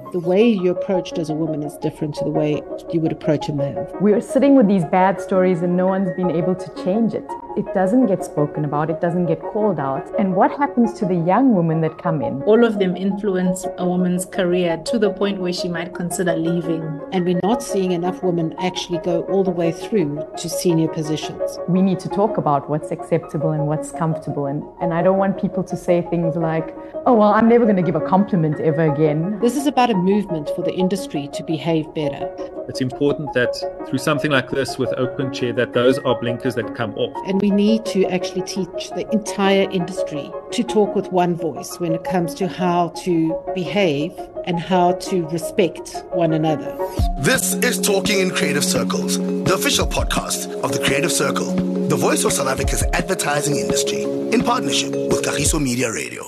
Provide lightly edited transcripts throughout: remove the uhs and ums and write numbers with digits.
The way you're approached as a woman is different to the way you would approach a man. We're sitting with these bad stories and no one's been able to change it. It doesn't get spoken about, it doesn't get called out. And what happens to the young women that come in? All of them influence a woman's career to the point where she might consider leaving. And we're not seeing enough women actually go all the way through to senior positions. We need to talk about what's acceptable and what's comfortable. And I don't want people to say things like, oh, well, I'm never going to give a compliment ever again. This is about a movement for the industry to behave better. It's important that through something like this with Open Chair, that those are blinkers that come off. And we need to actually teach the entire industry to talk with one voice when it comes to how to behave and how to respect one another. This is Talking in Creative Circles, the official podcast of the Creative Circle, the voice of South Africa's advertising industry, in partnership with Kagiso Media Radio.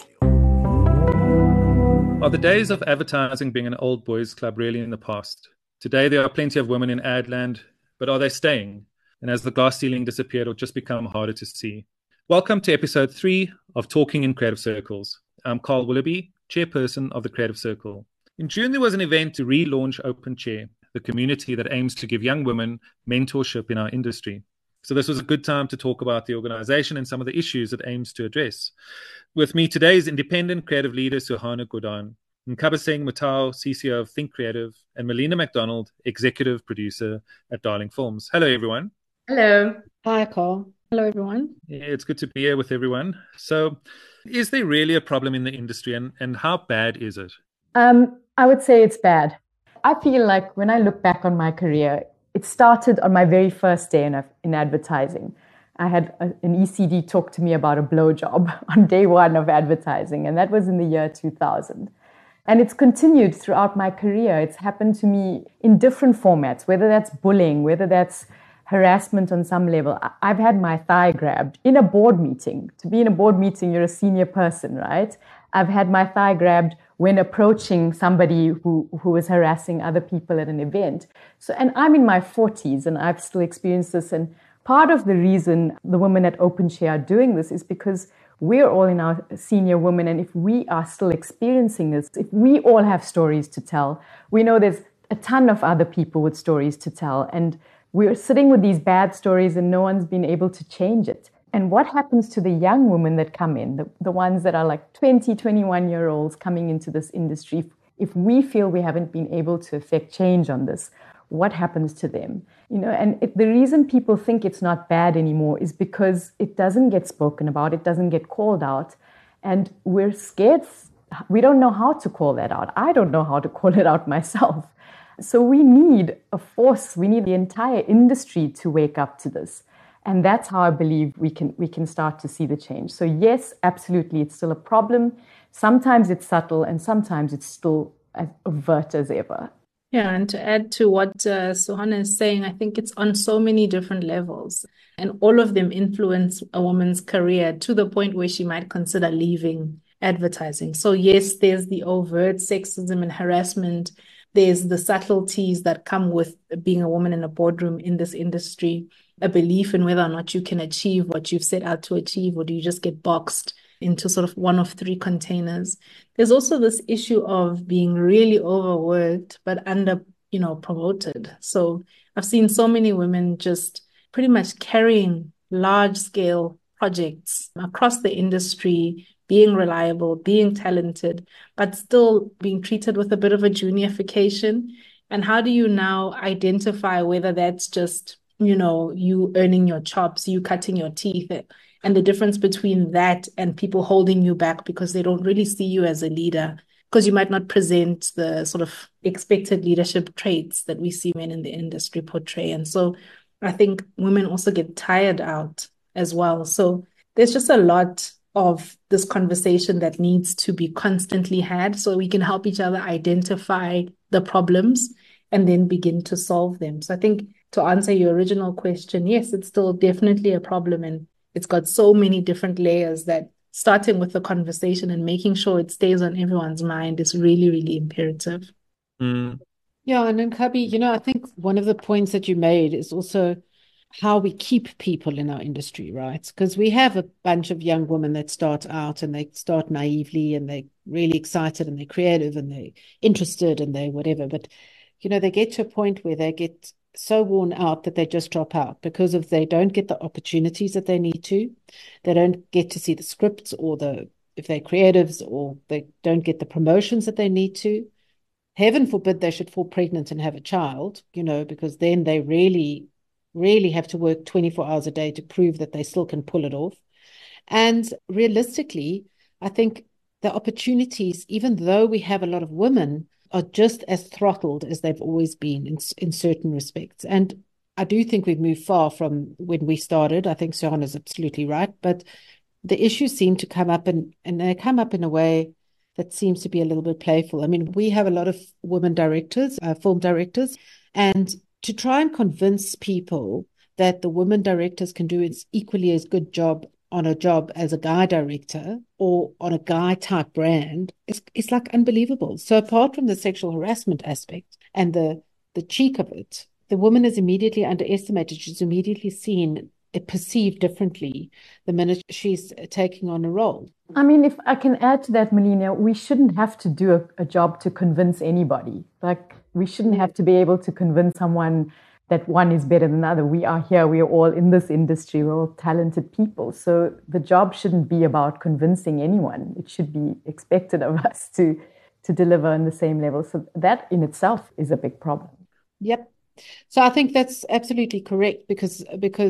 Are the days of advertising being an old boys club really in the past? Today there are plenty of women in ad land, but are they staying? And has the glass ceiling disappeared or just become harder to see? Welcome to episode 3 of Talking in Creative Circles. I'm Carl Willoughby, chairperson of the Creative Circle. In June, there was an event to relaunch Open Chair, the community that aims to give young women mentorship in our industry. So this was a good time to talk about the organization and some of the issues it aims to address. With me today is independent creative leader Suhana Godan, Nkabaseng Matao, CCO of Think Creative, and Melina McDonald, executive producer at Darling Films. Hello, everyone. Hello. Hi, Carl. Hello, everyone. Yeah, it's good to be here with everyone. So is there really a problem in the industry and how bad is it? I would say it's bad. I feel like when I look back on my career, it started on my very first day in advertising. I had an ECD talk to me about a blowjob on day one of advertising, and that was in the year 2000. And it's continued throughout my career. It's happened to me in different formats, whether that's bullying, whether that's harassment on some level. I've had my thigh grabbed in a board meeting. To be in a board meeting, you're a senior person, right? I've had my thigh grabbed when approaching somebody who was harassing other people at an event. So, and I'm in my 40s and I've still experienced this. And part of the reason the women at Open Chair are doing this is because we're all in our senior women. And if we are still experiencing this, if we all have stories to tell, we know there's a ton of other people with stories to tell. And we're sitting with these bad stories and no one's been able to change it. And what happens to the young women that come in, the ones that are like 20, 21-year-olds coming into this industry? If we feel we haven't been able to affect change on this, what happens to them? And the reason people think it's not bad anymore is because it doesn't get spoken about, it doesn't get called out, and we're scared. We don't know how to call that out. I don't know how to call it out myself. So we need a force, we need the entire industry to wake up to this. And that's how I believe we can start to see the change. So yes, absolutely, it's still a problem. Sometimes it's subtle and sometimes it's still as overt as ever. Yeah, and to add to what Suhana is saying, I think it's on so many different levels. And all of them influence a woman's career to the point where she might consider leaving advertising. So yes, there's the overt sexism and harassment. There's the subtleties that come with being a woman in a boardroom in this industry, a belief in whether or not you can achieve what you've set out to achieve, or do you just get boxed into sort of one of 3 containers. There's also this issue of being really overworked, but promoted. So I've seen so many women just pretty much carrying large scale projects across the industry, being reliable, being talented, but still being treated with a bit of a juniorification. And how do you now identify whether that's just, you earning your chops, you cutting your teeth, and the difference between that and people holding you back because they don't really see you as a leader, because you might not present the sort of expected leadership traits that we see men in the industry portray. And so I think women also get tired out as well. So there's just a lot of this conversation that needs to be constantly had so we can help each other identify the problems and then begin to solve them. So I think to answer your original question, yes, it's still definitely a problem, and it's got so many different layers that starting with the conversation and making sure it stays on everyone's mind is really, really imperative. Mm. Yeah, and then Kabi, I think one of the points that you made is also how we keep people in our industry, right? Because we have a bunch of young women that start out and they start naively and they're really excited and they're creative and they're interested and they whatever. But, they get to a point where they get so worn out that they just drop out because they don't get the opportunities that they need to. They don't get to see the scripts if they're creatives, or they don't get the promotions that they need to. Heaven forbid they should fall pregnant and have a child, because then they really have to work 24 hours a day to prove that they still can pull it off. And realistically, I think the opportunities, even though we have a lot of women, are just as throttled as they've always been in certain respects. And I do think we've moved far from when we started. I think Suhana is absolutely right. But the issues seem to come up, and they come up in a way that seems to be a little bit playful. I mean, we have a lot of women directors, film directors, and to try and convince people that the women directors can do as equally as good job on a job as a guy director or on a guy type brand, it's like unbelievable. So apart from the sexual harassment aspect and the cheek of it, the woman is immediately underestimated. She's immediately seen, perceived differently the minute she's taking on a role. I mean, if I can add to that, Melina, we shouldn't have to do a job to convince anybody. Like, we shouldn't have to be able to convince someone that one is better than the other. We are here, we are all in this industry, we're all talented people. So the job shouldn't be about convincing anyone. It should be expected of us to deliver on the same level. So that in itself is a big problem. Yep. So I think that's absolutely correct because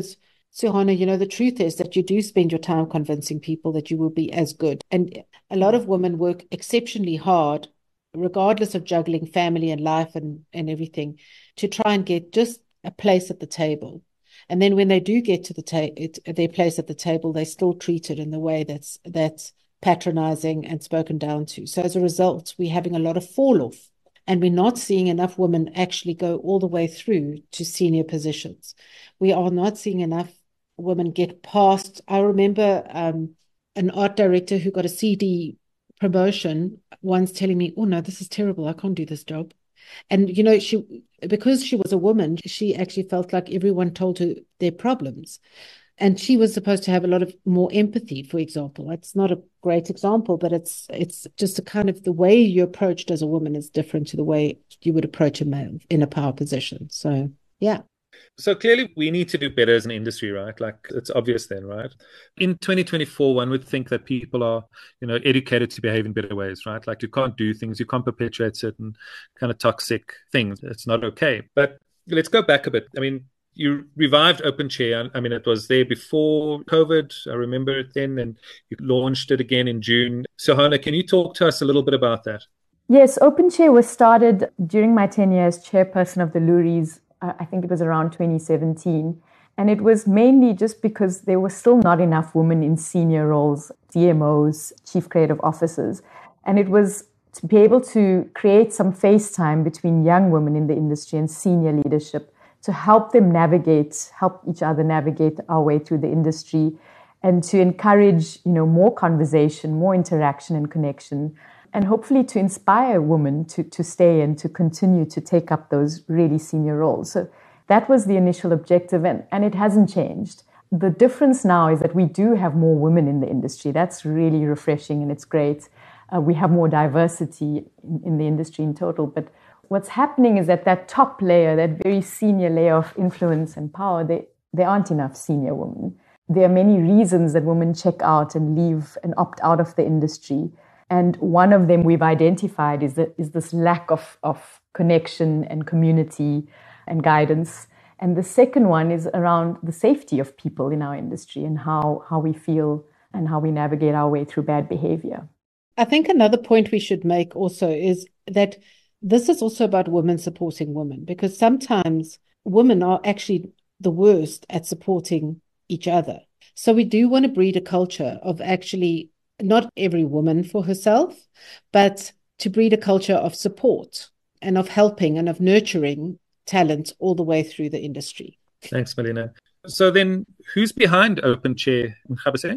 Suhana, the truth is that you do spend your time convincing people that you will be as good. And a lot of women work exceptionally hard, regardless of juggling family and life and everything, to try and get just a place at the table. And then when they do get to their place at the table, they're still treated in the way that's patronizing and spoken down to. So as a result, we're having a lot of fall off. And we're not seeing enough women actually go all the way through to senior positions. We are not seeing enough women get past. I remember an art director who got a CD promotion once telling me, "Oh no, this is terrible. I can't do this job." And because she was a woman, she actually felt like everyone told her their problems. And she was supposed to have a lot of more empathy, for example. It's not a great example, but it's just a kind of the way you're approached as a woman is different to the way you would approach a male in a power position. So, yeah. So clearly we need to do better as an industry, right? Like, it's obvious then, right? In 2024, one would think that people are, educated to behave in better ways, right? Like, you can't do things, you can't perpetuate certain kind of toxic things. It's not okay. But let's go back a bit. I mean, you revived OpenChair. I mean, it was there before COVID. I remember it then, and you launched it again in June. Suhana, can you talk to us a little bit about that? Yes, OpenChair was started during my tenure as chairperson of the Loeries. I think it was around 2017. And it was mainly just because there were still not enough women in senior roles, DMOs, chief creative officers. And it was to be able to create some face time between young women in the industry and senior leadership to help each other navigate our way through the industry, and to encourage, more conversation, more interaction and connection, and hopefully to inspire women to stay and to continue to take up those really senior roles. So that was the initial objective, and it hasn't changed. The difference now is that we do have more women in the industry. That's really refreshing and it's great. We have more diversity in the industry in total, but what's happening is that top layer, that very senior layer of influence and power, there aren't enough senior women. There are many reasons that women check out and leave and opt out of the industry. And one of them we've identified is this lack of connection and community and guidance. And the second one is around the safety of people in our industry and how we feel and how we navigate our way through bad behavior. I think another point we should make also is that this is also about women supporting women, because sometimes women are actually the worst at supporting each other. So we do want to breed a culture of actually not every woman for herself, but to breed a culture of support and of helping and of nurturing talent all the way through the industry. Thanks, Melina. So then who's behind OpenChair, Mkhabiseng?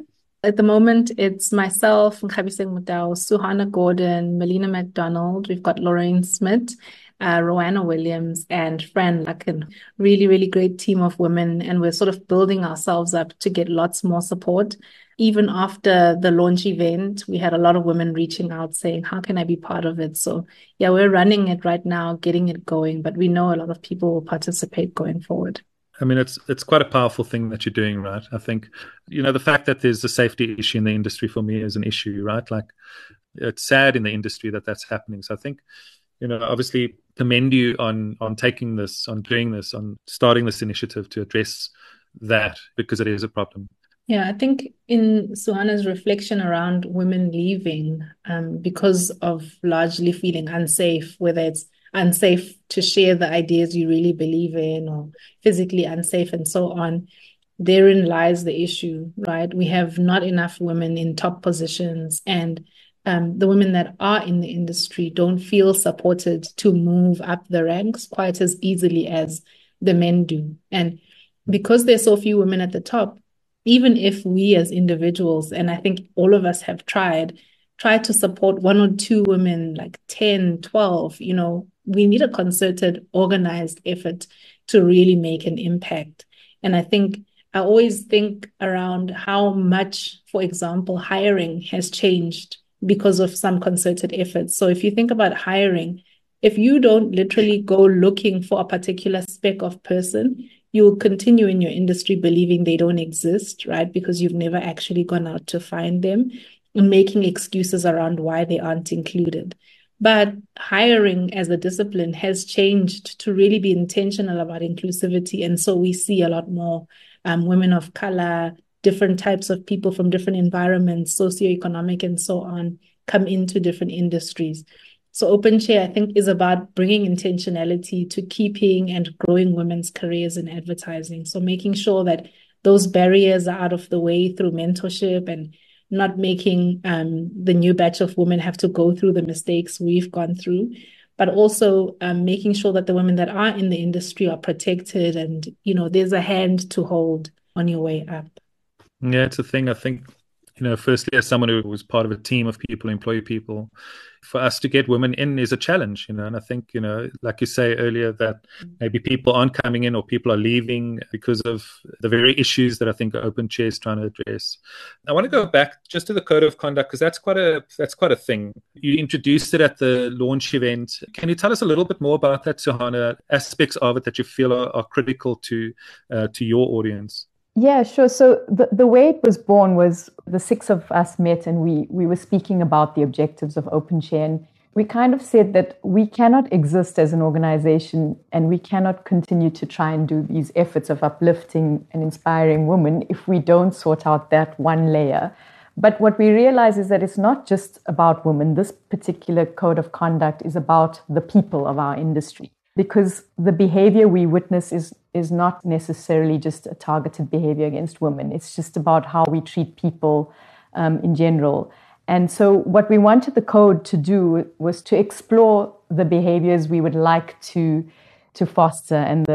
At the moment, it's myself, Nkhabiseng Mutau, Suhana Gordon, Melina McDonald. We've got Lorraine Smith, Rowanna Williams, and Fran Lucken. Really, really great team of women. And we're sort of building ourselves up to get lots more support. Even after the launch event, we had a lot of women reaching out saying, how can I be part of it? So yeah, we're running it right now, getting it going, but we know a lot of people will participate going forward. I mean, it's quite a powerful thing that you're doing, right? I think, the fact that there's a safety issue in the industry for me is an issue, right? Like, it's sad in the industry that that's happening. So I think, obviously commend you on taking this, on doing this, on starting this initiative to address that, because it is a problem. Yeah, I think in Suhana's reflection around women leaving because of largely feeling unsafe, whether it's unsafe to share the ideas you really believe in or physically unsafe and so on, therein lies the issue, right? We have not enough women in top positions, and the women that are in the industry don't feel supported to move up the ranks quite as easily as the men do. And because there's so few women at the top, even if we as individuals, and I think all of us have tried to support one or two women, like 10, 12, we need a concerted, organized effort to really make an impact. And I always think around how much, for example, hiring has changed because of some concerted efforts. So if you think about hiring, if you don't literally go looking for a particular spec of person, you will continue in your industry believing they don't exist, right? Because you've never actually gone out to find them and making excuses around why they aren't included. But hiring as a discipline has changed to really be intentional about inclusivity. And so we see a lot more women of color, different types of people from different environments, socioeconomic and so on, come into different industries. So OpenChair, I think, is about bringing intentionality to keeping and growing women's careers in advertising. So making sure that those barriers are out of the way through mentorship and not making the new batch of women have to go through the mistakes we've gone through, but also making sure that the women that are in the industry are protected and, there's a hand to hold on your way up. Yeah, it's a thing. I think, firstly, as someone who was part of a team of people, employee people, for us to get women in is a challenge, and I think, like you say earlier, that maybe people aren't coming in or people are leaving because of the very issues that I think OpenChair is trying to address. I want to go back just to the code of conduct, because that's quite a thing. You introduced it at the launch event. Can you tell us a little bit more about that, Suhana, aspects of it that you feel are critical to your audience? Yeah, sure. So the way it was born was the six of us met and we were speaking about the objectives of OpenChair. And we kind of said that we cannot exist as an organization and we cannot continue to try and do these efforts of uplifting and inspiring women if we don't sort out that one layer. But what we realize is that it's not just about women. This particular code of conduct is about the people of our industry, because the behavior we witness is not necessarily just a targeted behavior against women. It's just about how we treat people in general. And so what we wanted the code to do was to explore the behaviors we would like to foster and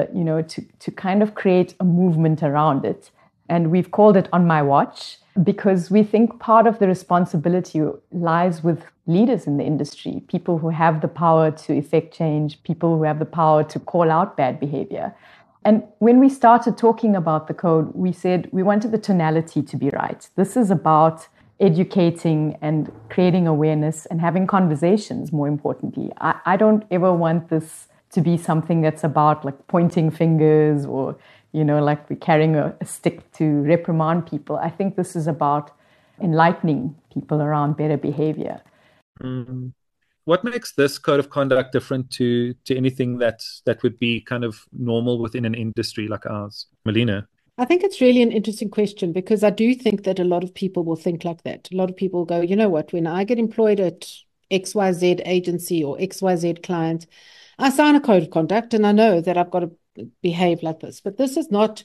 to kind of create a movement around it. And we've called it On My Watch, because we think part of the responsibility lies with leaders in the industry, people who have the power to effect change, people who have the power to call out bad behavior. And when we started talking about the code, we said we wanted the tonality to be right. This is about educating and creating awareness and having conversations, more importantly. I don't ever want this to be something that's about like pointing fingers or, like we're carrying a stick to reprimand people. I think this is about enlightening people around better behavior. Mm. What makes this code of conduct different to anything that would be kind of normal within an industry like ours? Melina? I think it's really an interesting question, because I do think that a lot of people will think like that. A lot of people go, you know what, when I get employed at XYZ agency or XYZ client, I sign a code of conduct and I know that I've got to behave like this. But this is not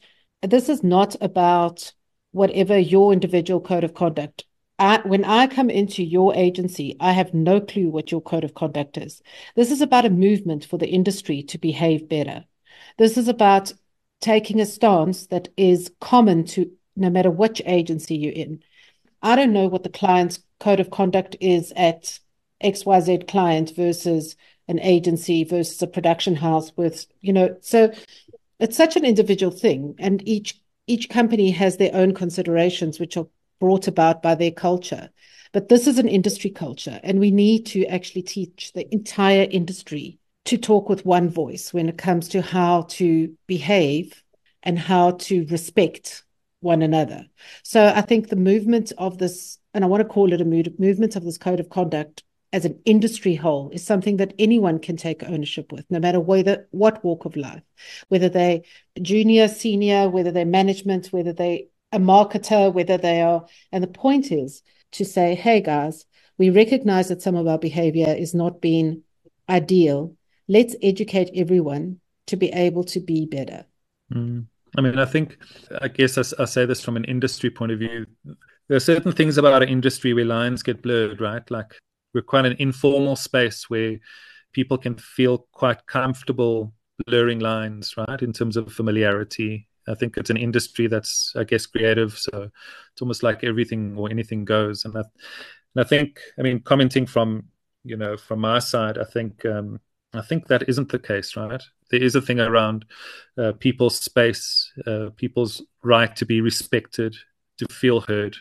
about whatever your individual code of conduct. When I come into your agency, I have no clue what your code of conduct is. This is about a movement for the industry to behave better. This is about taking a stance that is common to no matter which agency you're in. I don't know what the client's code of conduct is at XYZ client versus an agency versus a production house with, so it's such an individual thing. And each company has their own considerations, which are brought about by their culture. But this is an industry culture, and we need to actually teach the entire industry to talk with one voice when it comes to how to behave and how to respect one another. So I think the movement of this, and I want to call it a movement of this code of conduct as an industry whole, is something that anyone can take ownership with, no matter what walk of life, whether they're junior, senior, whether they're management, whether they're a marketer, whether they are. And the point is to say, hey guys, we recognize that some of our behavior is not being ideal. Let's educate everyone to be able to be better. I mean, I guess I say this from an industry point of view. There are certain things about our industry where lines get blurred, right? Like, we're quite an informal space where people can feel quite comfortable blurring lines, right? In terms of familiarity. I think it's an industry that's, I guess, creative. So it's almost like everything or anything goes. And I think, I mean, commenting from my side, I think that isn't the case, right? There is a thing around people's space, people's right to be respected, to feel heard,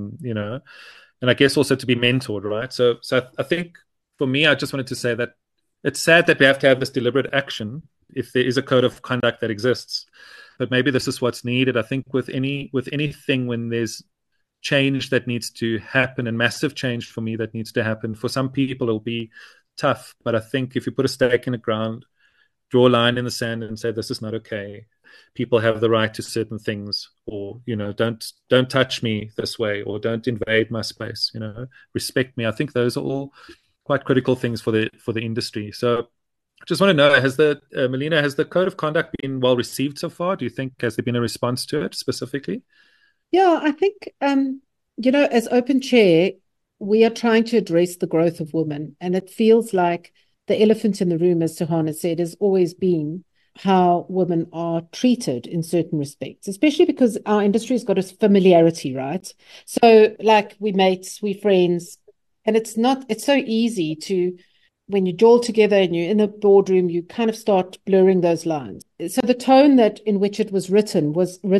and I guess also to be mentored, right? So I think for me, I just wanted to say that it's sad that we have to have this deliberate action if there is a code of conduct that exists. But maybe this is what's needed. I think with anything, when there's change that needs to happen, and massive change for me that needs to happen, for some people it'll be tough. But I think if you put a stake in the ground, draw a line in the sand and say, this is not okay. People have the right to certain things, or, don't touch me this way, or don't invade my space, respect me. I think those are all quite critical things for the industry. So I just want to know, Melina, has the code of conduct been well received so far? Do you think, has there been a response to it specifically? Yeah, I think, as Open Chair, we are trying to address the growth of women. And it feels like the elephant in the room, as Suhana said, has always been how women are treated in certain respects, especially because our industry has got a familiarity, right? So like, we mates, we friends, and it's so easy to, when you all together and you're in a boardroom, you kind of start blurring those lines. So the tone in which it was written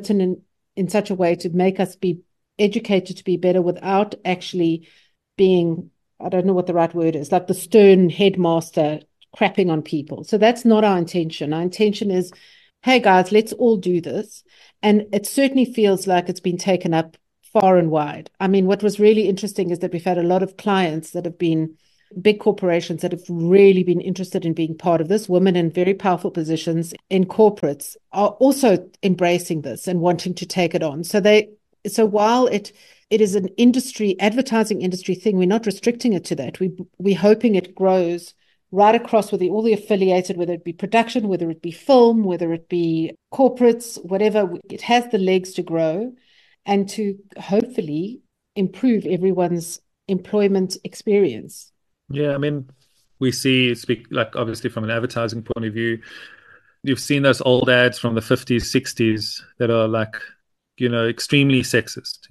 in such a way to make us be educated to be better without actually being, I don't know what the right word is, like the stern headmaster crapping on people. So that's not our intention. Our intention is, hey guys, let's all do this. And it certainly feels like it's been taken up far and wide. I mean, what was really interesting is that we've had a lot of clients that have been big corporations that have really been interested in being part of this. Women in very powerful positions in corporates are also embracing this and wanting to take it on. So while it is an advertising industry thing, we're not restricting it to that. We're hoping it grows right across with all the affiliated, whether it be production, whether it be film, whether it be corporates, whatever. It has the legs to grow and to hopefully improve everyone's employment experience. Yeah, I mean, we speak like, obviously from an advertising point of view, you've seen those old ads from the 50s, 60s that are like, extremely sexist,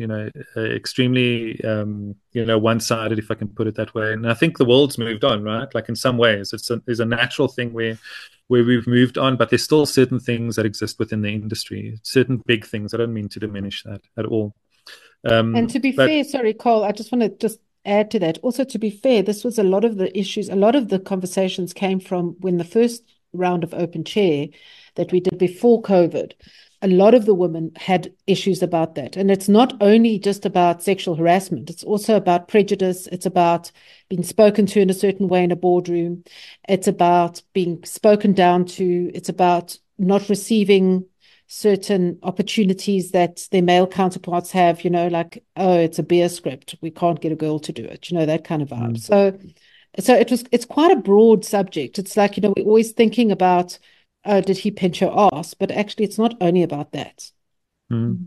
extremely, one-sided, if I can put it that way. And I think the world's moved on, right? Like, in some ways, there's a natural thing where we've moved on, but there's still certain things that exist within the industry, certain big things. I don't mean to diminish that at all. And to be fair, sorry, Cole, I just want to add to that. Also, to be fair, this was a lot of the issues, a lot of the conversations came from when the first round of Open Chair that we did before COVID. A lot of the women had issues about that. And it's not only just about sexual harassment. It's also about prejudice. It's about being spoken to in a certain way in a boardroom. It's about being spoken down to. It's about not receiving certain opportunities that their male counterparts have, like, oh, it's a beer script, we can't get a girl to do it, that kind of vibe. So it's quite a broad subject. It's like, we're always thinking about, did he pinch your ass? But actually, it's not only about that. No,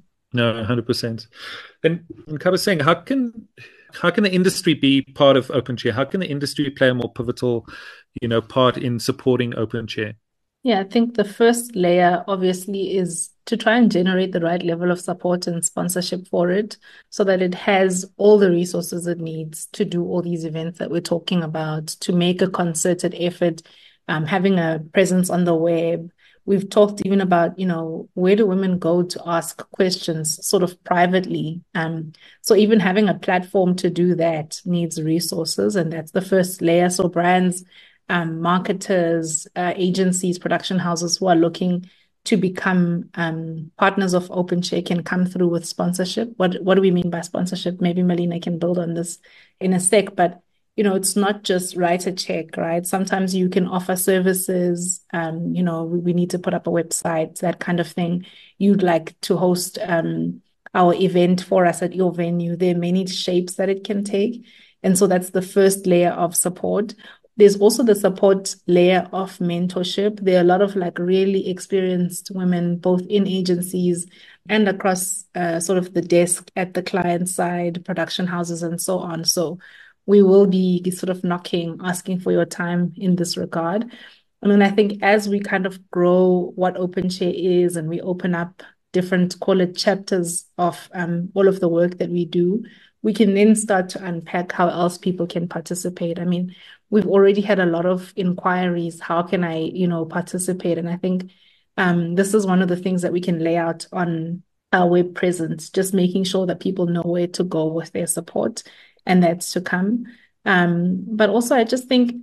100%. And Kaba saying, how can the industry be part of Open Chair? How can the industry play a more pivotal, part in supporting Open Chair? Yeah, I think the first layer obviously is to try and generate the right level of support and sponsorship for it so that it has all the resources it needs to do all these events that we're talking about, to make a concerted effort, having a presence on the web. We've talked even about, where do women go to ask questions sort of privately? So even having a platform to do that needs resources, and that's the first layer. So brands, marketers, agencies, production houses who are looking to become partners of OpenChair can come through with sponsorship. What do we mean by sponsorship? Maybe Melina can build on this in a sec, but it's not just write a check, right? Sometimes you can offer services. We need to put up a website, that kind of thing. You'd like to host our event for us at your venue. There are many shapes that it can take. And so that's the first layer of support. There's also the support layer of mentorship. There are a lot of really experienced women, both in agencies and across sort of the desk at the client side, production houses, and so on. So we will be sort of knocking, asking for your time in this regard. I think as we kind of grow what OpenChair is and we open up different, call it chapters of all of the work that we do, we can then start to unpack how else people can participate. We've already had a lot of inquiries. How can I, participate? And I think this is one of the things that we can lay out on our web presence, just making sure that people know where to go with their support, and that's to come. But also, I just think,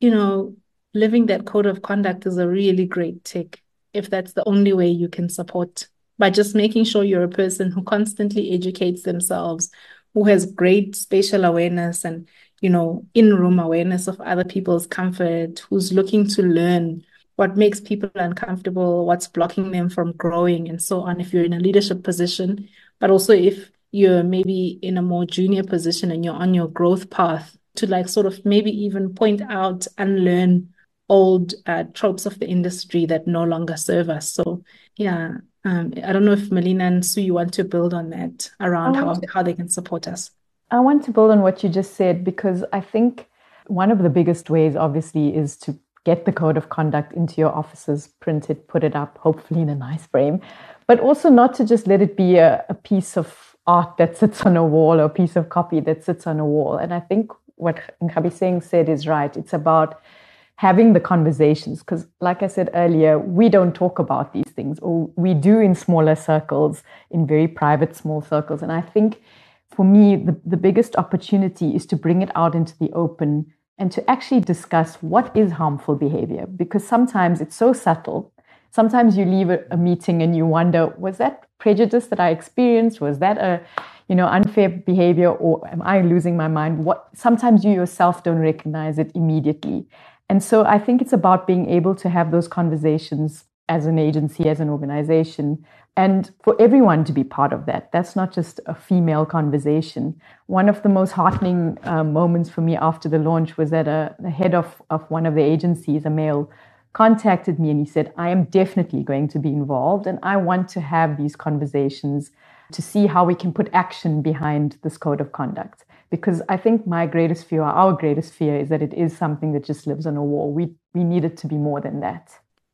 living that code of conduct is a really great tick, if that's the only way you can support, by just making sure you're a person who constantly educates themselves, who has great spatial awareness and, in-room awareness of other people's comfort, who's looking to learn what makes people uncomfortable, what's blocking them from growing, and so on, if you're in a leadership position. But also if you're maybe in a more junior position and you're on your growth path, to sort of maybe even point out and learn old tropes of the industry that no longer serve us. So yeah, I don't know if Melina and Sue, you want to build on that around how they can support us. I want to build on what you just said, because I think one of the biggest ways, obviously, is to get the code of conduct into your offices, print it, put it up, hopefully in a nice frame, but also not to just let it be a piece of art that sits on a wall or a piece of copy that sits on a wall. And I think what Nkabiseng said is right. It's about having the conversations, because like I said earlier, we don't talk about these things, or we do in smaller circles, in very private small circles. And I think for me, the biggest opportunity is to bring it out into the open and to actually discuss what is harmful behavior, because sometimes it's so subtle. Sometimes you leave a meeting and you wonder, was that prejudice that I experienced? Was that a unfair behavior, or am I losing my mind? Sometimes you yourself don't recognize it immediately. And so I think it's about being able to have those conversations as an agency, as an organization, and for everyone to be part of that. That's not just a female conversation. One of the most heartening moments for me after the launch was that the head of one of the agencies, a male, contacted me and he said, I am definitely going to be involved and I want to have these conversations to see how we can put action behind this code of conduct. Because I think our greatest fear is that it is something that just lives on a wall. We need it to be more than that.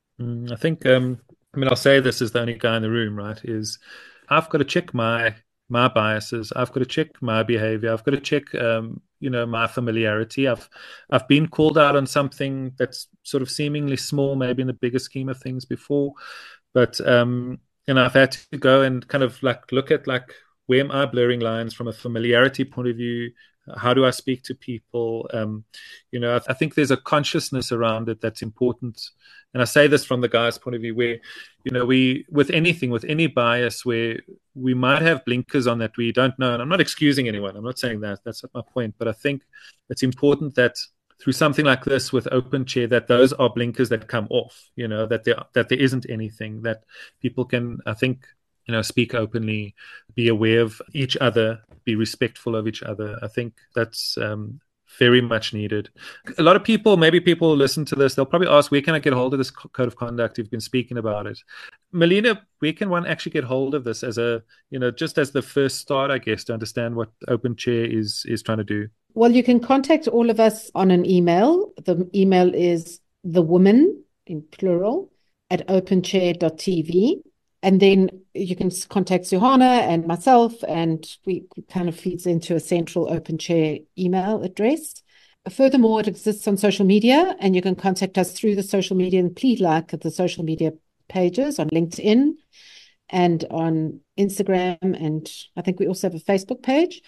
I think, I'll say this as the only guy in the room, right, is I've got to check my biases. I've got to check my behavior. I've got to check, my familiarity. I've been called out on something that's sort of seemingly small, maybe in the bigger scheme of things before. But, I've had to go and kind of look at where am I blurring lines from a familiarity point of view? How do I speak to people? I think there's a consciousness around it that's important. And I say this from the guy's point of view where, with any bias where we might have blinkers on that we don't know. And I'm not excusing anyone. I'm not saying that. That's not my point. But I think it's important that through something like this with OpenChair, that those are blinkers that come off, that there isn't anything, that people can, I think, speak openly, be aware of each other, be respectful of each other. I think that's very much needed. A lot of people listen to this, they'll probably ask, where can I get hold of this code of conduct? You've been speaking about it. Melina, where can one actually get hold of this as just as the first start, I guess, to understand what OpenChair is trying to do? Well, you can contact all of us on an email. The email is thewoman, in plural, @openchair.tv. And then you can contact Suhana and myself, and we kind of feeds into a central open chair email address. Furthermore, it exists on social media, and you can contact us through the social media, and please like the social media pages on LinkedIn and on Instagram, and I think we also have a Facebook page.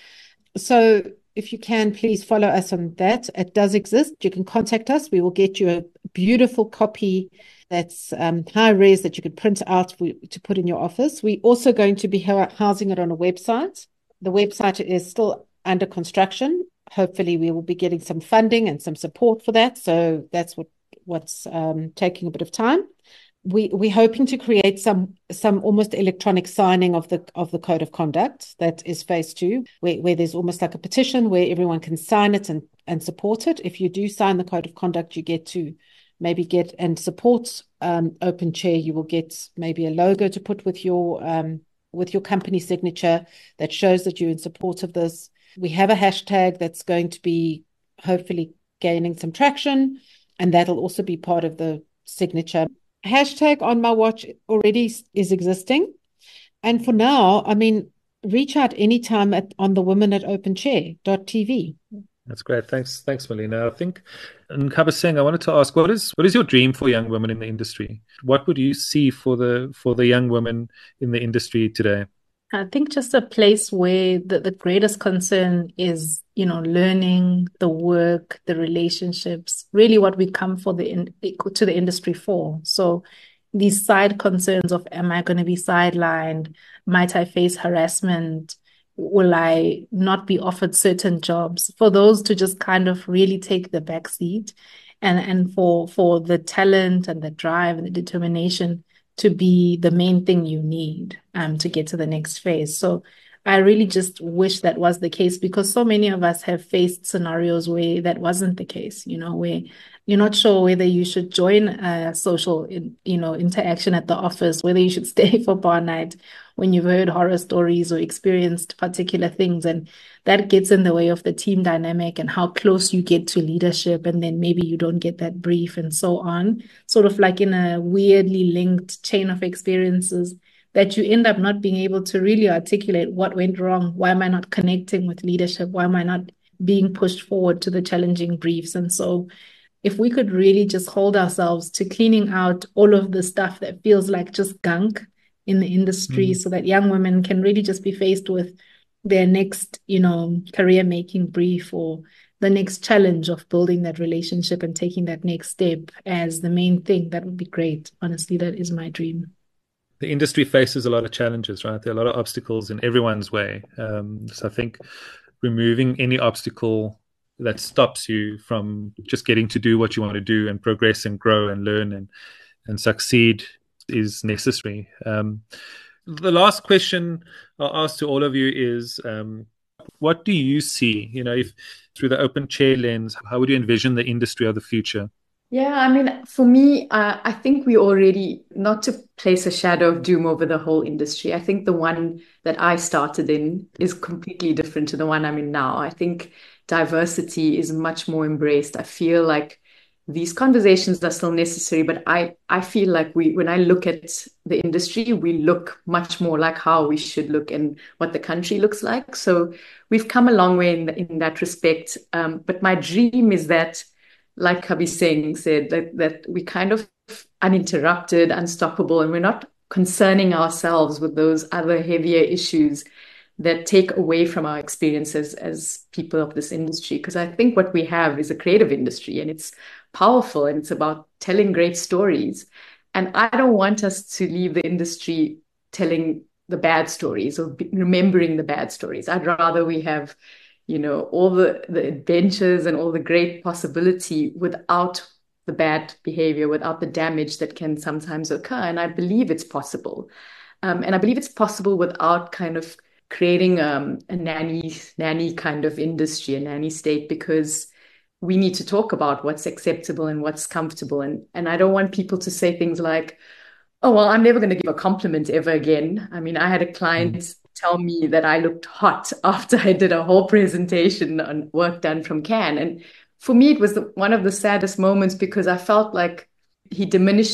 So if you can, please follow us on that. It does exist. You can contact us. We will get you a beautiful copy that's high res that you could print out to put in your office. We're also going to be housing it on a website. The website is still under construction. Hopefully we will be getting some funding and some support for that. So that's what's taking a bit of time. We're hoping to create some almost electronic signing of the code of conduct. That is phase 2, where there's almost like a petition where everyone can sign it and support it. If you do sign the code of conduct, you get to maybe get and support Open Chair. You will get maybe a logo to put with your company signature that shows that you're in support of this. We have a hashtag that's going to be hopefully gaining some traction, and that'll also be part of the signature. Hashtag on my watch already is existing. And for now, I mean, reach out anytime on the women@openchair.tv. That's great. Thanks, Melina. I think, and Nkaba Singh, I wanted to ask, what is your dream for young women in the industry? What would you see for the young women in the industry today? I think just a place where the greatest concern is, learning, the work, the relationships, really what we come to the industry for. So these side concerns of, am I going to be sidelined? Might I face harassment? Will I not be offered certain jobs? For those to just kind of really take the back seat and for the talent and the drive and the determination to be the main thing you need to get to the next phase. So I really just wish that was the case, because so many of us have faced scenarios where that wasn't the case, where you're not sure whether you should join a social, interaction at the office, whether you should stay for bar night when you've heard horror stories or experienced particular things. And that gets in the way of the team dynamic and how close you get to leadership. And then maybe you don't get that brief and so on, sort of like in a weirdly linked chain of experiences that you end up not being able to really articulate what went wrong. Why am I not connecting with leadership? Why am I not being pushed forward to the challenging briefs? And so if we could really just hold ourselves to cleaning out all of the stuff that feels like just gunk in the industry, so that young women can really just be faced with their next, career making brief or the next challenge of building that relationship and taking that next step as the main thing, that would be great. Honestly, that is my dream. The industry faces a lot of challenges, right? There are a lot of obstacles in everyone's way. So I think removing any obstacle that stops you from just getting to do what you want to do and progress and grow and learn and succeed is necessary. The last question I'll ask to all of you is, what do you see, if through the Open Chair lens, how would you envision the industry of the future? Yeah, I mean, for me, I think we already, not to place a shadow of doom over the whole industry, I think the one that I started in is completely different to the one I'm in now. I think diversity is much more embraced. I feel like these conversations are still necessary, but I feel like when I look at the industry, we look much more like how we should look and what the country looks like. So we've come a long way in that respect. But my dream is that, like Kabi Singh said, that we kind of uninterrupted, unstoppable, and we're not concerning ourselves with those other heavier issues that take away from our experiences as people of this industry. Because I think what we have is a creative industry, and it's powerful, and it's about telling great stories. And I don't want us to leave the industry telling the bad stories or remembering the bad stories. I'd rather we have all the adventures and all the great possibility without the bad behavior, without the damage that can sometimes occur. And I believe it's possible. And I believe it's possible without kind of creating a nanny kind of industry, a nanny state, because we need to talk about what's acceptable and what's comfortable. And I don't want people to say things like, oh, well, I'm never going to give a compliment ever again. I mean, I had a client tell me that I looked hot after I did a whole presentation on work done from Cannes. And for me, it was one of the saddest moments, because I felt like he diminished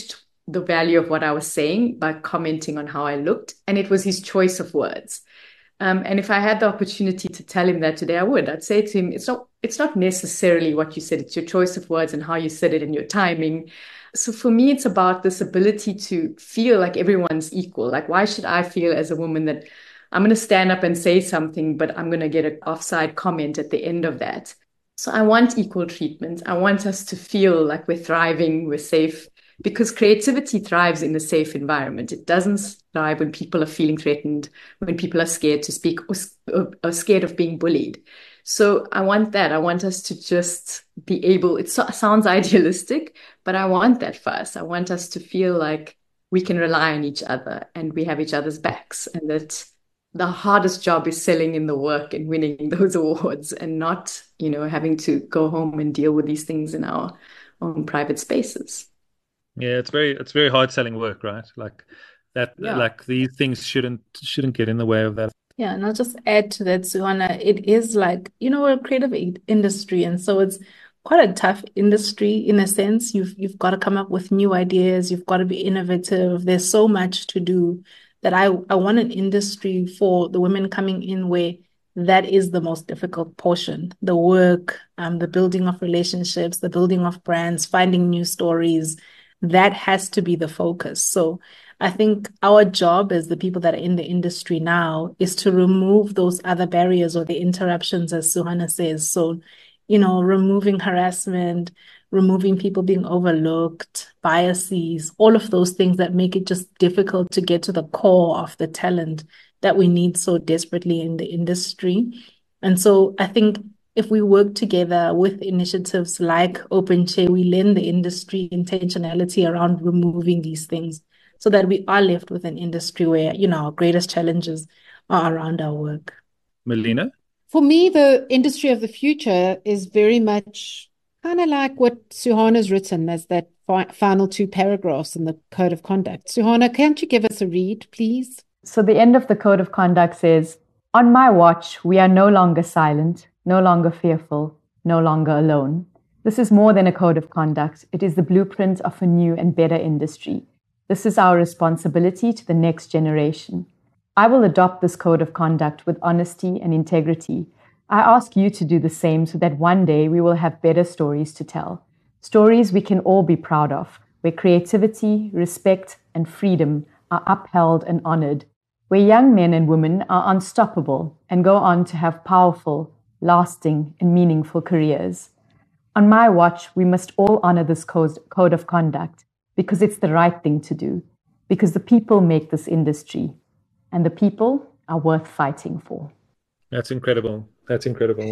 the value of what I was saying by commenting on how I looked. And it was his choice of words. And if I had the opportunity to tell him that today, I would. I'd say to him, it's not necessarily what you said. It's your choice of words and how you said it and your timing. So for me, it's about this ability to feel like everyone's equal. Like, why should I feel as a woman that I'm going to stand up and say something, but I'm going to get an offside comment at the end of that? So I want equal treatment. I want us to feel like we're thriving, we're safe, because creativity thrives in a safe environment. It doesn't thrive when people are feeling threatened, when people are scared to speak or scared of being bullied. So I want that. I want us to just be able, it sounds idealistic, but I want that for us. I want us to feel like we can rely on each other and we have each other's backs, and that the hardest job is selling in the work and winning those awards, and not, having to go home and deal with these things in our own private spaces. Yeah, it's very hard selling work, right? Like that, like these things shouldn't get in the way of that. Yeah, and I'll just add to that, Suhana, it is like, we're a creative industry, and so it's quite a tough industry in a sense. You've got to come up with new ideas, you've got to be innovative. There's so much to do that I want an industry for the women coming in where that is the most difficult portion, the work, the building of relationships, the building of brands, finding new stories. That has to be the focus. So I think our job as the people that are in the industry now is to remove those other barriers or the interruptions, as Suhana says. So, removing harassment, removing people being overlooked, biases, all of those things that make it just difficult to get to the core of the talent that we need so desperately in the industry. And so I think if we work together with initiatives like Open Chair, we lend the industry intentionality around removing these things so that we are left with an industry where, our greatest challenges are around our work. Melina? For me, the industry of the future is very much kind of like what Suhana's written as that final 2 paragraphs in the Code of Conduct. Suhana, can't you give us a read, please? So the end of the Code of Conduct says, "On my watch, we are no longer silent, no longer fearful, no longer alone." This is more than a code of conduct. It is the blueprint of a new and better industry. This is our responsibility to the next generation. I will adopt this code of conduct with honesty and integrity. I ask you to do the same so that one day we will have better stories to tell. Stories we can all be proud of, where creativity, respect, and freedom are upheld and honored, where young men and women are unstoppable and go on to have powerful, lasting, and meaningful careers. On my watch, we must all honor this code of conduct because it's the right thing to do, because the people make this industry, and the people are worth fighting for. That's incredible. Thank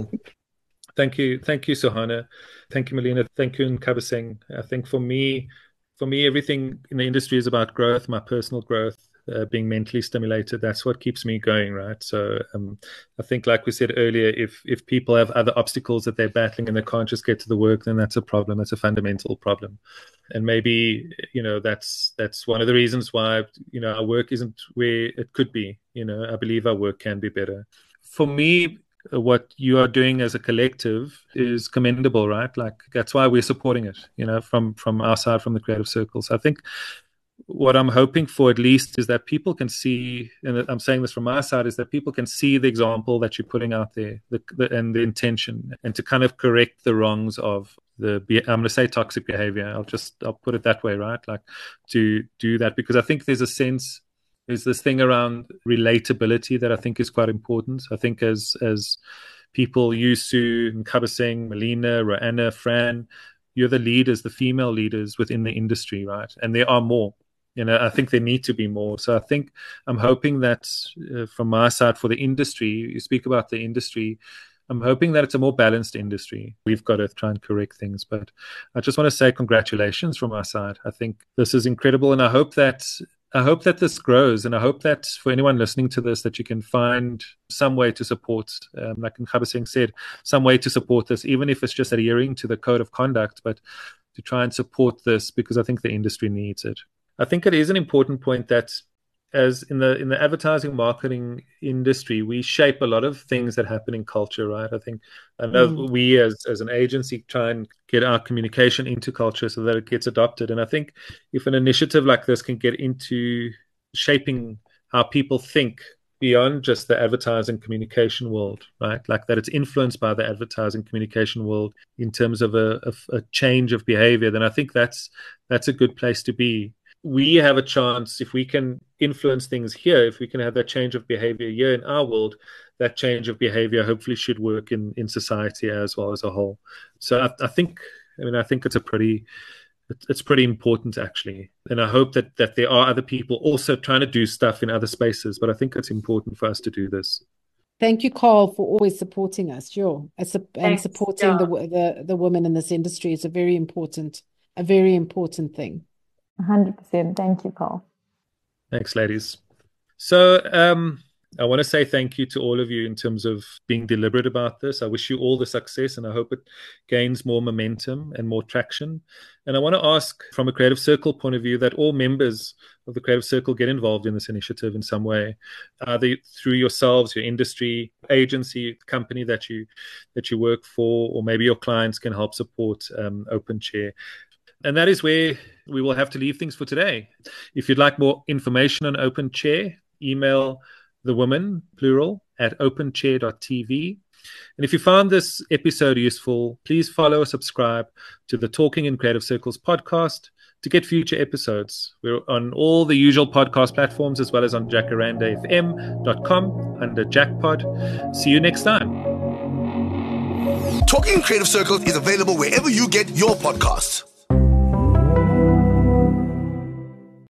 you, Suhana. Thank you, Melina. Thank you, Nkabaseng. I think for me, everything in the industry is about growth, my personal growth. Being mentally stimulated, that's what keeps me going, right? So I think, like we said earlier, if people have other obstacles that they're battling and they can't just get to the work, then that's a problem. That's a fundamental problem. And maybe, that's one of the reasons why, our work isn't where it could be. I believe our work can be better. For me, what you are doing as a collective is commendable, right? Like, that's why we're supporting it, from our side, from the Creative Circles. I think what I'm hoping for, at least, is that people can see, and I'm saying this from my side, is that people can see the example that you're putting out there, and the intention, and to kind of correct the wrongs of I'm going to say toxic behavior. I'll put it that way, right? Like, to do that, because I think there's this thing around relatability that I think is quite important. I think as people, Yusu, Nkabaseng, Melina, Roanna, Fran, you're the leaders, the female leaders within the industry, right? And there are more. I think there need to be more. So I'm hoping that from my side, for the industry, you speak about the industry, I'm hoping that it's a more balanced industry. We've got to try and correct things. But I just want to say congratulations from our side. I think this is incredible. And I hope that this grows. And I hope that for anyone listening to this, that you can find some way to support, like Nkabaseng said, some way to support this, even if it's just adhering to the code of conduct, but to try and support this, because I think the industry needs it. I think it is an important point that as in the advertising marketing industry, we shape a lot of things that happen in culture, right? I know we as an agency try and get our communication into culture so that it gets adopted. And I think if an initiative like this can get into shaping how people think beyond just the advertising communication world, right? Like that it's influenced by the advertising communication world in terms of a change of behavior, then I think that's a good place to be. We have a chance, if we can influence things here, if we can have that change of behavior here in our world, that change of behavior hopefully should work in society as well as a whole. So I think it's pretty important, actually. And I hope that there are other people also trying to do stuff in other spaces, but I think it's important for us to do this. Thank you, Carl, for always supporting us, sure. And supporting the women in this industry is a very important thing. 100%. Thank you, Carl. Thanks, ladies. So I want to say thank you to all of you in terms of being deliberate about this. I wish you all the success, and I hope it gains more momentum and more traction. And I want to ask, from a Creative Circle point of view, that all members of the Creative Circle get involved in this initiative in some way, either through yourselves, your industry, agency, company that you work for, or maybe your clients can help support OpenChair. And that is where we will have to leave things for today. If you'd like more information on OpenChair, email the woman, plural, at openchair.tv. And if you found this episode useful, please follow or subscribe to the Talking in Creative Circles podcast to get future episodes. We're on all the usual podcast platforms, as well as on jacarandafm.com under Jackpod. See you next time. Talking in Creative Circles is available wherever you get your podcasts.